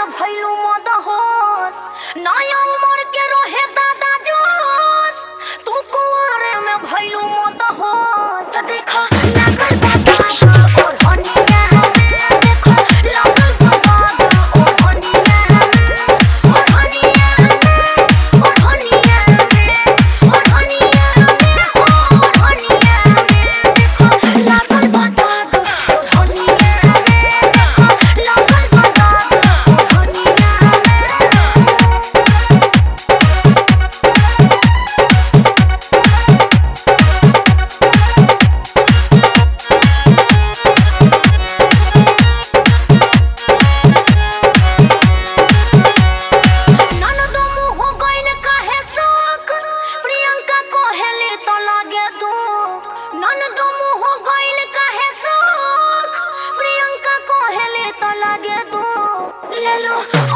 में भइलू मदहोश, नया उम्र के रहे दादा जोश, तू कुंवारे में भइलू मदहोश। त देखो लागल बा दाग और हनिया में, देखो लागल बा दाग और हनिया में, और हनिया में, और हनिया में, और हनिया में, और हनिया में, देखो लागल बा दाग और हनिया में, देखो लागल बा दाग और हनिया ननद मुँह हो गइल काहे शौक, प्रियंका कहेले त लागे दुख। ननद मुँह हो गइल काहे शौक, प्रियंका कहेले त लागे दुख। ले लो